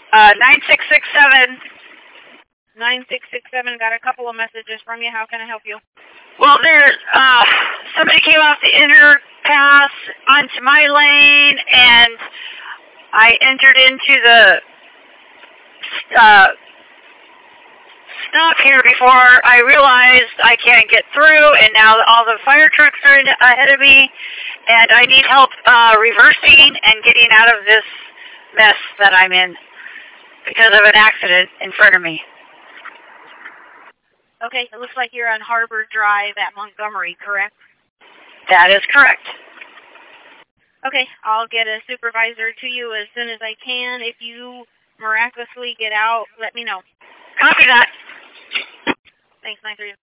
9667. 9667, got a couple of messages from you. How can I help you? Well, somebody came off the inner pass onto my lane, and I entered into the stop here before I realized I can't get through, and now all the fire trucks are ahead of me, and I need help reversing and getting out of this mess that I'm in because of an accident in front of me. Okay, it looks like you're on Harbor Drive at Montgomery, correct? That is correct. Okay, I'll get a supervisor to you as soon as I can. If you miraculously get out, let me know. Copy that. Thanks, 930.